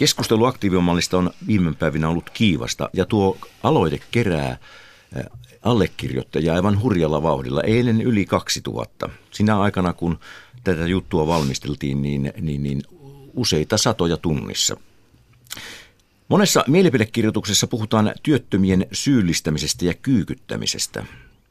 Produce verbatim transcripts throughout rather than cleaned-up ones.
Keskustelu aktiivimallista on viime päivinä ollut kiivasta ja tuo aloite kerää allekirjoittajia aivan hurjalla vauhdilla. Eilen yli kaksituhatta. Sinä aikana, kun tätä juttua valmisteltiin, niin, niin, niin useita satoja tunnissa. Monessa mielipidekirjoituksessa puhutaan työttömien syyllistämisestä ja kyykyttämisestä.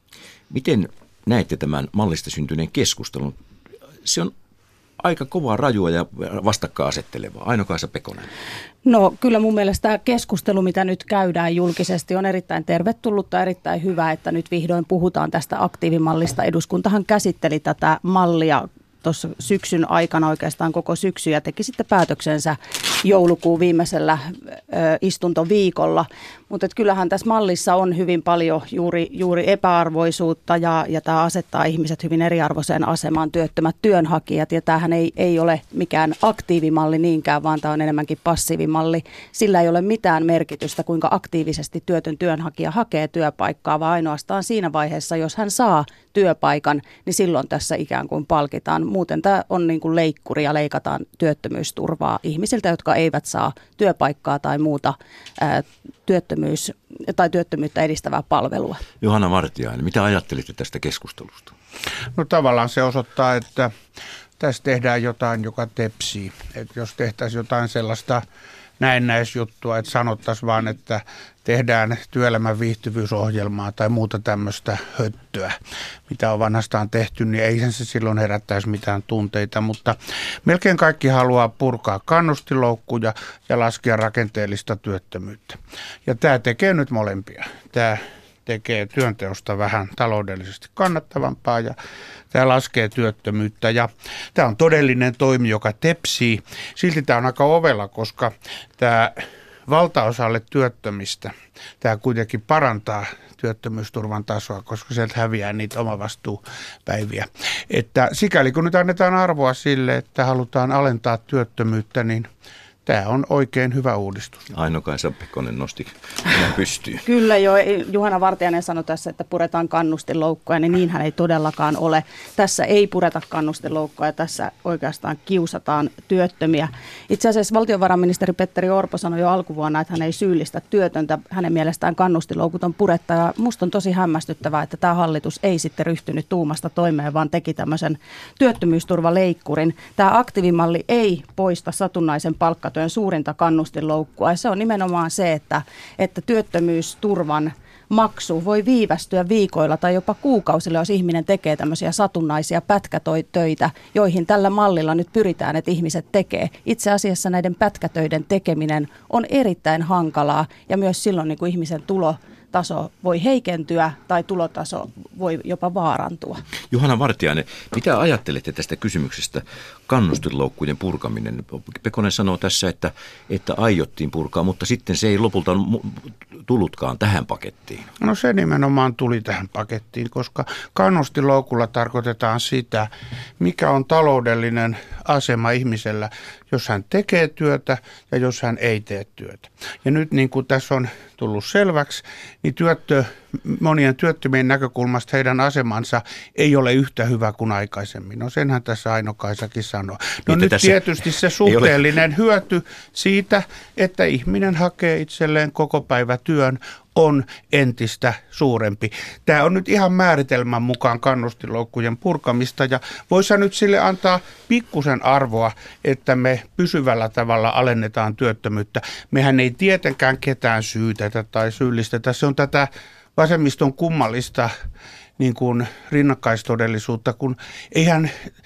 Miten näette tämän mallista syntyneen keskustelun? Se on aika kovaa, rajua ja vastakkainasettelevaa. Aino-Kaisa Pekonen. No kyllä mun mielestä tämä keskustelu, mitä nyt käydään julkisesti, on erittäin tervetullutta, erittäin hyvä, että nyt vihdoin puhutaan tästä aktiivimallista. Eduskuntahan käsitteli tätä mallia tuossa syksyn aikana, oikeastaan koko syksy, ja teki sitten päätöksensä joulukuun viimeisellä ö, istuntoviikolla. Mutta kyllähän tässä mallissa on hyvin paljon juuri, juuri epäarvoisuutta ja, ja tämä asettaa ihmiset hyvin eriarvoiseen asemaan, työttömät työnhakijat. Ja tämähän ei, ei ole mikään aktiivimalli niinkään, vaan tämä on enemmänkin passiivimalli. Sillä ei ole mitään merkitystä, kuinka aktiivisesti työtön työnhakija hakee työpaikkaa, vaan ainoastaan siinä vaiheessa, jos hän saa työpaikan, niin silloin tässä ikään kuin palkitaan. Muuten tämä on niin kuin leikkuri ja leikataan työttömyysturvaa ihmisiltä, jotka eivät saa työpaikkaa tai muuta ää, työttömyys- tai työttömyyttä edistävää palvelua. Johanna Vartiainen, mitä ajattelitte tästä keskustelusta? No tavallaan se osoittaa, että tässä tehdään jotain, joka tepsii. Että jos tehtäisiin jotain sellaista näennäisjuttua, että sanottaisiin vaan, että tehdään työelämän viihtyvyysohjelmaa tai muuta tämmöistä höttöä, mitä on vanhastaan tehty, niin ei sen se silloin herättäisi mitään tunteita, mutta melkein kaikki haluaa purkaa kannustinloukkuja ja laskea rakenteellista työttömyyttä. Ja tämä tekee nyt molempia. Tämä tekee työnteosta vähän taloudellisesti kannattavampaa ja tämä laskee työttömyyttä ja tämä on todellinen toimi, joka tepsii. Silti tämä on aika ovela, koska tämä valtaosalle työttömistä tämä kuitenkin parantaa työttömyysturvan tasoa, koska sieltä häviää niitä omavastuupäiviä. Että sikäli kun nyt annetaan arvoa sille, että halutaan alentaa työttömyyttä, niin tämä on oikein hyvä uudistus. Aino-Kaisa Pekonen nosti pystyyn. Kyllä jo, Juhana Vartiainen sanoi tässä, että puretaan kannustinloukkoja, niin niinhän ei todellakaan ole. Tässä ei pureta kannustinloukkoja, tässä oikeastaan kiusataan työttömiä. Itse asiassa valtiovarainministeri Petteri Orpo sanoi jo alkuvuonna, että hän ei syyllistä työtöntä. Hänen mielestään kannustinloukut on puretta ja musta on tosi hämmästyttävää, että tämä hallitus ei sitten ryhtynyt tuumasta toimeen, vaan teki tämmöisen työttömyysturvaleikkurin. Tämä aktiivimalli ei poista satunnaisen palkkatyön suurinta kannustinloukkua. Ja se on nimenomaan se, että, että työttömyysturvan maksu voi viivästyä viikoilla tai jopa kuukausilla, jos ihminen tekee tämmöisiä satunnaisia pätkätöitä, joihin tällä mallilla nyt pyritään, että ihmiset tekee. Itse asiassa näiden pätkätöiden tekeminen on erittäin hankalaa ja myös silloin niin kuin ihmisen tulo taso voi heikentyä tai tulotaso voi jopa vaarantua. Juhana Vartiainen, mitä ajattelette tästä kysymyksestä kannustinloukkujen purkaminen? Pekonen sanoo tässä, että, että aiottiin purkaa, mutta sitten se ei lopulta tullutkaan tähän pakettiin. No se nimenomaan tuli tähän pakettiin, koska kannustinloukulla tarkoitetaan sitä, mikä on taloudellinen asema ihmisellä, jos hän tekee työtä ja jos hän ei tee työtä. Ja nyt niin kuin tässä on tullut selväksi, niin työttö, monien työttömien näkökulmasta heidän asemansa ei ole yhtä hyvä kuin aikaisemmin. No senhän tässä Aino-Kaisakin sanoo. No nyt tietysti se suhteellinen hyöty siitä, että ihminen hakee itselleen koko päivä työn, on entistä suurempi. Tämä on nyt ihan määritelmän mukaan kannustinloukkujen purkamista ja voisi nyt sille antaa pikkusen arvoa, että me pysyvällä tavalla alennetaan työttömyyttä. Mehän ei tietenkään ketään syytetä tai syyllistetä. Se on tätä vasemmiston kummallista niin kuin rinnakkaistodellisuutta, kun eihän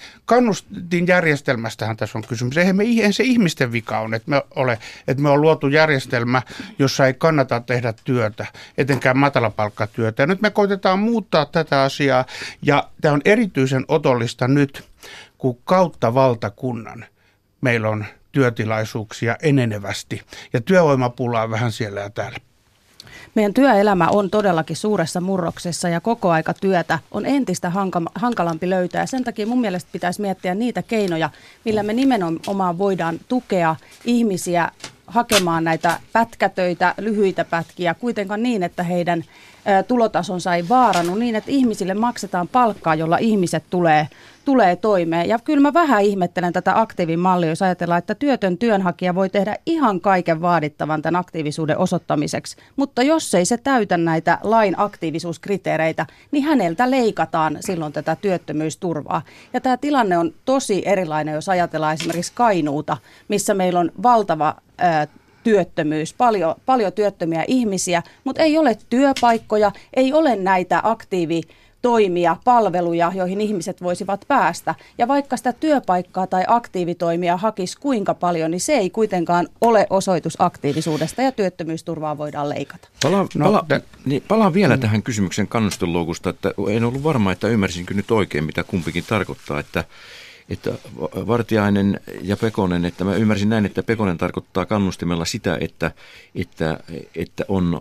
kannustinjärjestelmästähän tässä on kysymys. Eihän, me, eihän se ihmisten vika on, että me, ole, että me on luotu järjestelmä, jossa ei kannata tehdä työtä, etenkään matalapalkkatyötä. Ja nyt me koitetaan muuttaa tätä asiaa, ja tämä on erityisen otollista nyt, kun kautta valtakunnan meillä on työtilaisuuksia enenevästi, ja työvoimapulaa vähän siellä ja täällä. Meidän työelämä on todellakin suuressa murroksessa ja koko aika työtä on entistä hankalampi löytää. Ja sen takia mun mielestä pitäisi miettiä niitä keinoja, millä me nimenomaan voidaan tukea ihmisiä hakemaan näitä pätkätöitä, lyhyitä pätkiä, kuitenkaan niin, että heidän tulotasonsa ei vaarannu, niin että ihmisille maksetaan palkkaa, jolla ihmiset tulee tulee toimeen. Ja kyllä mä vähän ihmettelen tätä aktiivimallia, jos ajatellaan, että työtön työnhakija voi tehdä ihan kaiken vaadittavan tämän aktiivisuuden osoittamiseksi. Mutta jos ei se täytä näitä lain aktiivisuuskriteereitä, niin häneltä leikataan silloin tätä työttömyysturvaa. Ja tämä tilanne on tosi erilainen, jos ajatellaan esimerkiksi Kainuuta, missä meillä on valtava ää, työttömyys, paljon, paljon työttömiä ihmisiä, mutta ei ole työpaikkoja, ei ole näitä aktiivitoimia, palveluja, joihin ihmiset voisivat päästä. Ja vaikka sitä työpaikkaa tai aktiivitoimia hakisi kuinka paljon, niin se ei kuitenkaan ole osoitus aktiivisuudesta ja työttömyysturvaa voidaan leikata. Palaan, pala, niin, palaan vielä mm. tähän kysymyksen kannustinloukusta, että en ollut varma, että ymmärsinkö nyt oikein, mitä kumpikin tarkoittaa, että että Vartiainen ja Pekonen, että mä ymmärsin näin, että Pekonen tarkoittaa kannustimella sitä, että, että, että on,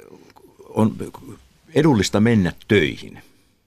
on edullista mennä töihin.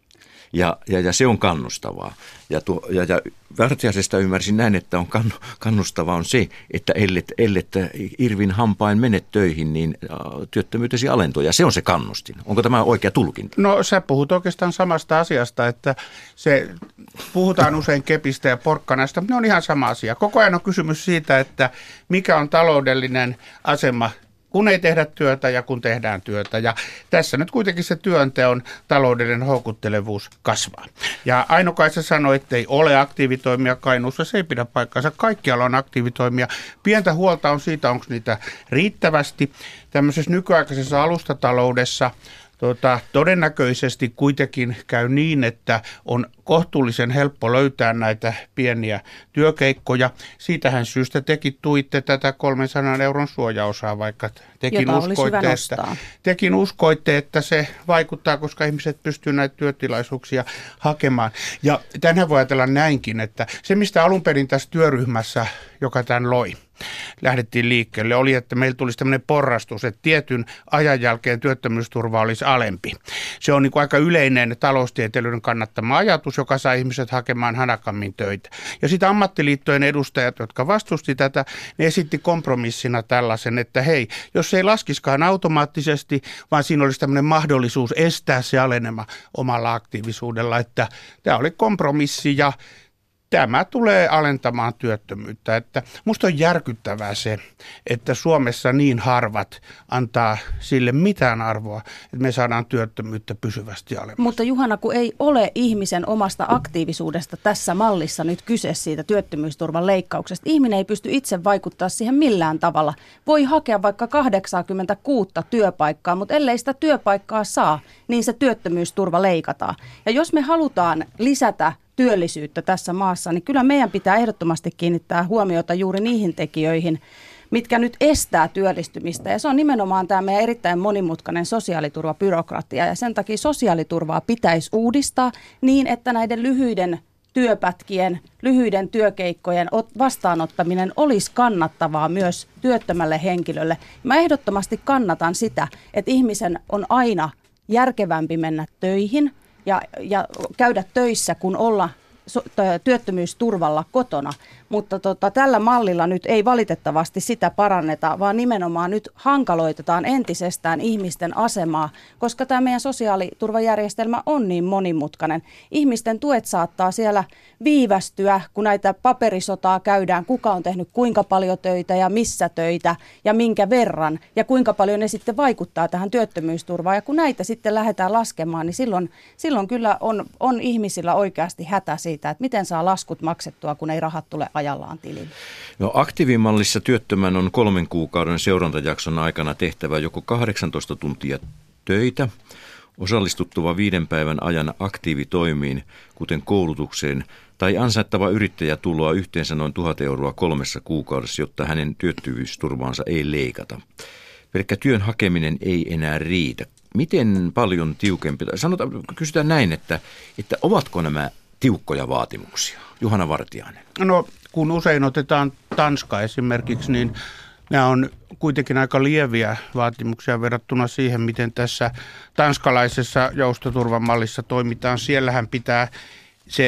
Ja, ja, ja se on kannustavaa. Ja, tuo, ja, ja Vartiaisesta ymmärsin näin, että on kannustavaa on se, että ellet, ellet irvin hampain mene töihin, niin työttömyytesi alentuu. Ja se on se kannustin. Onko tämä oikea tulkinta? No sä puhut oikeastaan samasta asiasta, että se puhutaan usein kepistä ja porkkanasta, mutta ne on ihan sama asia. Koko ajan on kysymys siitä, että mikä on taloudellinen asema, kun ei tehdä työtä ja kun tehdään työtä. Ja tässä nyt kuitenkin se työnteon taloudellinen houkuttelevuus kasvaa. Ja Aino-Kaisa sanoi, että ei ole aktiivitoimia Kainuussa, se ei pidä paikkaansa. Kaikkialla on aktiivitoimia. Pientä huolta on siitä, onko niitä riittävästi. Tämmöisessä nykyaikaisessa alustataloudessa Tota, todennäköisesti kuitenkin käy niin, että on kohtuullisen helppo löytää näitä pieniä työkeikkoja. Siitähän syystä tekin tuitte tätä kolmensadan euron suojaosaa, vaikka tekin uskoitte, että, tekin uskoitte, että se vaikuttaa, koska ihmiset pystyvät näitä työtilaisuuksia hakemaan. Ja tänhän voi ajatella näinkin, että se mistä alun perin tässä työryhmässä, joka tämän loi, lähdettiin liikkeelle, oli, että meillä tulisi tämmöinen porrastus, että tietyn ajan jälkeen työttömyysturva olisi alempi. Se on niin kuin aika yleinen taloustieteilijöiden kannattama ajatus, joka saa ihmiset hakemaan hanakammin töitä. Ja sitten ammattiliittojen edustajat, jotka vastusti tätä, ne esitti kompromissina tällaisen, että hei, jos se ei laskiskaan automaattisesti, vaan siinä olisi tämmöinen mahdollisuus estää se alenema omalla aktiivisuudella, että tämä oli kompromissi ja tämä tulee alentamaan työttömyyttä. Että musta on järkyttävää se, että Suomessa niin harvat antaa sille mitään arvoa, että me saadaan työttömyyttä pysyvästi alemmas. Mutta Juhana, kun ei ole ihmisen omasta aktiivisuudesta tässä mallissa nyt kyse siitä työttömyysturvan leikkauksesta. Ihminen ei pysty itse vaikuttaa siihen millään tavalla. Voi hakea vaikka kahdeksankymmentäkuusi työpaikkaa, mutta ellei sitä työpaikkaa saa, niin se työttömyysturva leikataan. Ja jos me halutaan lisätä työllisyyttä tässä maassa, niin kyllä meidän pitää ehdottomasti kiinnittää huomiota juuri niihin tekijöihin, mitkä nyt estää työllistymistä. Ja se on nimenomaan tämä meidän erittäin monimutkainen sosiaaliturvabyrokratia. Ja sen takia sosiaaliturvaa pitäisi uudistaa niin, että näiden lyhyiden työpätkien, lyhyiden työkeikkojen vastaanottaminen olisi kannattavaa myös työttömälle henkilölle. Mä ehdottomasti kannatan sitä, että ihmisen on aina järkevämpi mennä töihin ja, ja käydä töissä, kun olla työttömyysturvalla kotona, mutta tota, tällä mallilla nyt ei valitettavasti sitä paranneta, vaan nimenomaan nyt hankaloitetaan entisestään ihmisten asemaa, koska tämä meidän sosiaaliturvajärjestelmä on niin monimutkainen. Ihmisten tuet saattaa siellä viivästyä, kun näitä paperisotaa käydään, kuka on tehnyt kuinka paljon töitä ja missä töitä ja minkä verran ja kuinka paljon ne sitten vaikuttaa tähän työttömyysturvaan. Ja kun näitä sitten lähdetään laskemaan, niin silloin, silloin kyllä on, on ihmisillä oikeasti hätä siitä, että miten saa laskut maksettua, kun ei rahat tule ajallaan tilille. No, aktiivimallissa työttömän on kolmen kuukauden seurantajakson aikana tehtävä joko kahdeksantoista tuntia töitä, osallistuttava viiden päivän ajan aktiivitoimiin, kuten koulutukseen, tai ansaittava yrittäjätuloa yhteensä noin tuhat euroa kolmessa kuukaudessa, jotta hänen työttömyysturvaansa ei leikata. Pelkkä työn hakeminen ei enää riitä. Miten paljon tiukempi? Sanotaan, kysytään näin, että, että ovatko nämä tiukkoja vaatimuksia? Juhana Vartiainen. No, kun usein otetaan Tanska esimerkiksi, niin nämä on kuitenkin aika lieviä vaatimuksia verrattuna siihen, miten tässä tanskalaisessa joustoturvamallissa toimitaan. Siellähän pitää se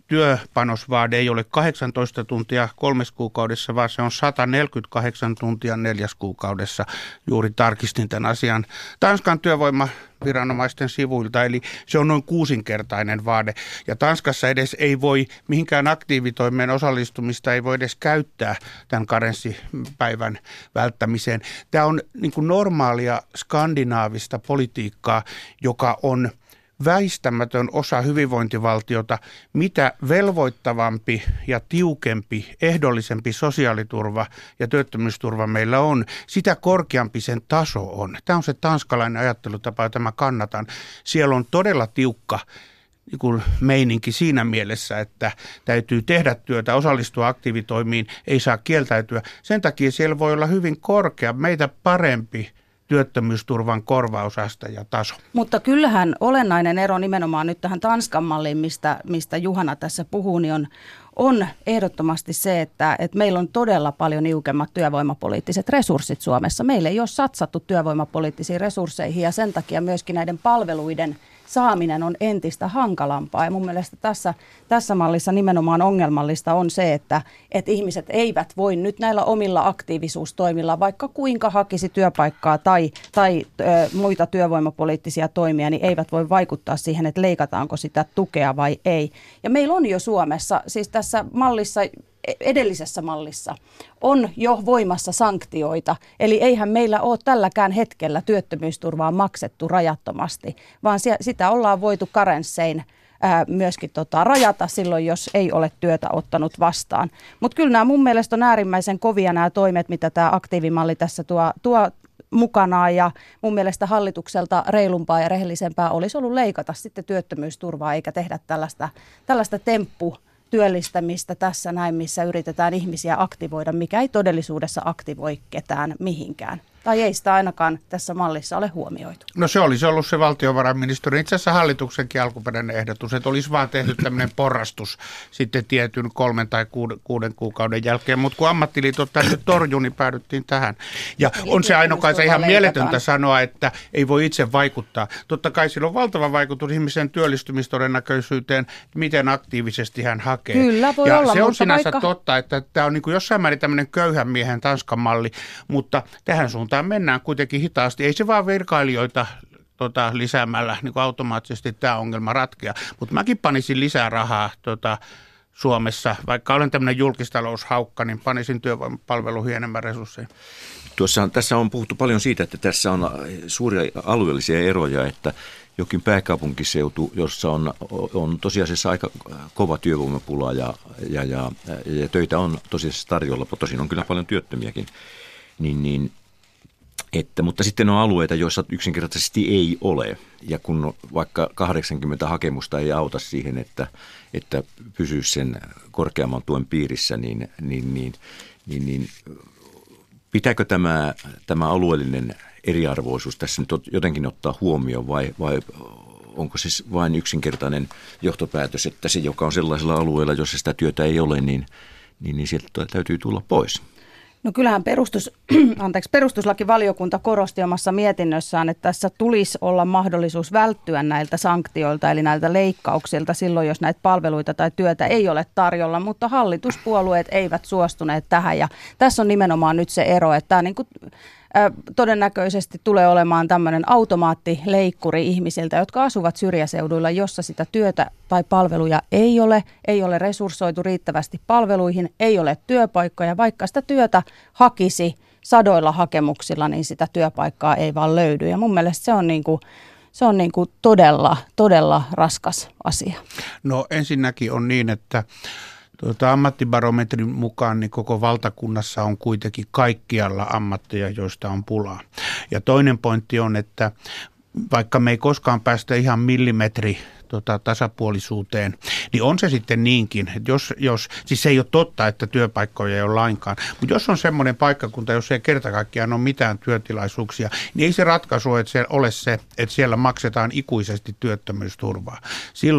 työpanosvaade ei ole kahdeksantoista tuntia kolmes kuukaudessa, vaan se on sata neljäkymmentäkahdeksan tuntia neljäs kuukaudessa. Juuri tarkistin tämän asian Tanskan työvoimaviranomaisten sivuilta, eli se on noin kuusinkertainen vaade. Ja Tanskassa edes ei voi mihinkään aktiivitoimeen osallistumista, ei voi edes käyttää tämän karenssipäivän välttämiseen. Tämä on niin kuin normaalia skandinaavista politiikkaa, joka on väistämätön osa hyvinvointivaltiota. Mitä velvoittavampi ja tiukempi, ehdollisempi sosiaaliturva ja työttömyysturva meillä on, sitä korkeampi sen taso on. Tämä on se tanskalainen ajattelutapa, jota mä kannatan. Siellä on todella tiukka niin kuin meininki siinä mielessä, että täytyy tehdä työtä, osallistua aktiivitoimiin, ei saa kieltäytyä. Sen takia siellä voi olla hyvin korkea, meitä parempi työttömyysturvan korvausaste ja taso. Mutta kyllähän olennainen ero nimenomaan nyt tähän Tanskan malliin, mistä, mistä Juhana tässä puhuu, niin on, on ehdottomasti se, että, että meillä on todella paljon niukemmat työvoimapoliittiset resurssit Suomessa. Meillä ei ole satsattu työvoimapoliittisiin resursseihin ja sen takia myöskin näiden palveluiden saaminen on entistä hankalampaa. Ja mun mielestä tässä, tässä mallissa nimenomaan ongelmallista on se, että, että ihmiset eivät voi nyt näillä omilla aktiivisuustoimilla, vaikka kuinka hakisi työpaikkaa tai, tai ö, muita työvoimapoliittisia toimia, niin eivät voi vaikuttaa siihen, että leikataanko sitä tukea vai ei. Ja meillä on jo Suomessa, siis tässä mallissa, edellisessä mallissa on jo voimassa sanktioita, eli eihän meillä ole tälläkään hetkellä työttömyysturvaa maksettu rajattomasti, vaan sitä ollaan voitu karenssein ää, myöskin tota, rajata silloin, jos ei ole työtä ottanut vastaan. Mutta kyllä nämä mun mielestä on äärimmäisen kovia nämä toimet, mitä tämä aktiivimalli tässä tuo, tuo mukanaan, ja mun mielestä hallitukselta reilumpaa ja rehellisempää olisi ollut leikata sitten työttömyysturvaa, eikä tehdä tällaista, tällaista temppu työllistämistä tässä näin, missä yritetään ihmisiä aktivoida, mikä ei todellisuudessa aktivoi ketään mihinkään. Tai ei sitä ainakaan tässä mallissa ole huomioitu. No se olisi ollut se valtiovarainministeriön, itse asiassa hallituksenkin alkuperäinen ehdotus, että olisi vaan tehty tämmöinen porrastus sitten tietyn kolmen tai kuuden, kuuden kuukauden jälkeen, mutta kun ammattiliitot tänne torjui, niin päädyttiin tähän. Ja eli on se ainokaisen ihan mieletöntä sanoa, että ei voi itse vaikuttaa. Totta kai sillä on valtava vaikutus ihmisen työllistymistodennäköisyyteen, miten aktiivisesti hän hakee. Kyllä, voi ja olla, se on sinänsä vaikka totta, että tämä on niin kuin jossain määrin tämmöinen köyhän miehen Tanskan malli, mutta tähän suuntaan mennään kuitenkin hitaasti. Ei se vaan virkailijoita tota, lisäämällä niin kuin automaattisesti tämä ongelma ratkea. Mutta mäkin panisin lisää rahaa tota, Suomessa. Vaikka olen tämmöinen julkistaloushaukka, niin panisin työvoimapalveluihin enemmän resursseja. Tuossa, tässä on puhuttu paljon siitä, että tässä on suuria alueellisia eroja, että jokin pääkaupunkiseutu, jossa on, on tosiasiassa aika kova työvoimapula ja, ja, ja, ja töitä on tosiasiassa tarjolla, tosin on kyllä paljon työttömiäkin, niin, niin Että, mutta sitten on alueita, joissa yksinkertaisesti ei ole. Ja kun vaikka kahdeksankymmentä hakemusta ei auta siihen, että, että pysyy sen korkeamman tuen piirissä, niin, niin, niin, niin, niin pitääkö tämä, tämä alueellinen eriarvoisuus tässä nyt jotenkin ottaa huomioon vai, vai onko se vain yksinkertainen johtopäätös, että se, joka on sellaisella alueella, jossa sitä työtä ei ole, niin, niin, niin sieltä täytyy tulla pois? No kyllähän perustus, anteeksi, perustuslakivaliokunta korosti omassa mietinnössään, että tässä tulisi olla mahdollisuus välttyä näiltä sanktioilta, eli näiltä leikkauksilta silloin, jos näitä palveluita tai työtä ei ole tarjolla, mutta hallituspuolueet eivät suostuneet tähän. Ja tässä on nimenomaan nyt se ero, että tämä niin kuin todennäköisesti tulee olemaan tämmöinen automaattileikkuri ihmisiltä, jotka asuvat syrjäseuduilla, jossa sitä työtä tai palveluja ei ole, ei ole resurssoitu riittävästi palveluihin, ei ole työpaikkoja. Vaikka sitä työtä hakisi sadoilla hakemuksilla, niin sitä työpaikkaa ei vaan löydy. Ja mun mielestä se on niin kuin Se on niin kuin todella, todella raskas asia. No ensinnäkin on niin, että Tuota, ammattibarometrin mukaan niin koko valtakunnassa on kuitenkin kaikkialla ammatteja, joista on pulaa. Ja toinen pointti on, että vaikka me ei koskaan päästä ihan millimetri tota, tasapuolisuuteen, niin on se sitten niinkin, että jos, jos, siis se ei ole totta, että työpaikkoja ei ole lainkaan, mutta jos on semmoinen paikkakunta, jos ei kerta kaikkiaan ole mitään työtilaisuuksia, niin ei se ratkaisu että se ole se, että siellä maksetaan ikuisesti työttömyysturvaa. Silloin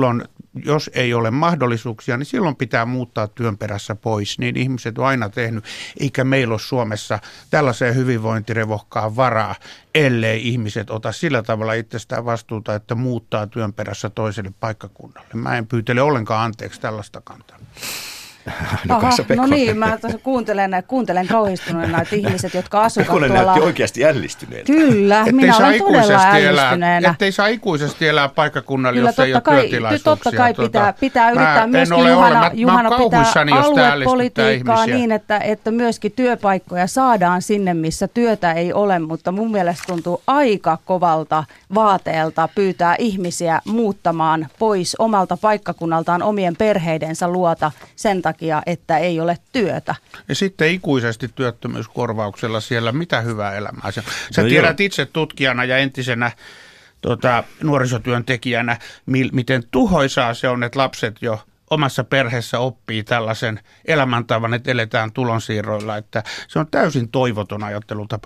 jos ei ole mahdollisuuksia, niin silloin pitää muuttaa työn perässä pois. Niin ihmiset on aina tehnyt, eikä meillä ole Suomessa tällaiseen hyvinvointirevohkaan varaa, ellei ihmiset ota sillä tavalla itsestään vastuuta, että muuttaa työn perässä toiselle paikkakunnalle. Mä en pyytele ollenkaan anteeksi tällaista kantaa. No, Aha, no niin, mä kuuntelen, kuuntelen kauhistuneena, että ihmiset, jotka asuvat tuolla... Pekkonen näytti oikeasti ällistyneeltä. Kyllä, ettei minä olen todella ällistyneenä. Ettei saa ikuisesti elää paikkakunnalla, jos ei ole kai, työtilaisuuksia. Totta kai tuota, pitää, pitää yrittää myöskin Juhana, mä, Juhana pitää aluepolitiikkaa niin, että, että myöskin työpaikkoja saadaan sinne, missä työtä ei ole, mutta mun mielestä tuntuu aika kovalta vaateelta pyytää ihmisiä muuttamaan pois omalta paikkakunnaltaan omien perheidensä luota sen takia, että ei ole työtä. Ja sitten ikuisesti työttömyyskorvauksella siellä mitä hyvää elämää. Sä no tiedät joo. itse tutkijana ja entisenä tota, nuorisotyöntekijänä, mi- miten tuhoisaa se on, että lapset jo omassa perheessä oppii tällaisen elämäntavan, että eletään tulonsiirroilla. Että se on täysin toivoton ajattelutapa.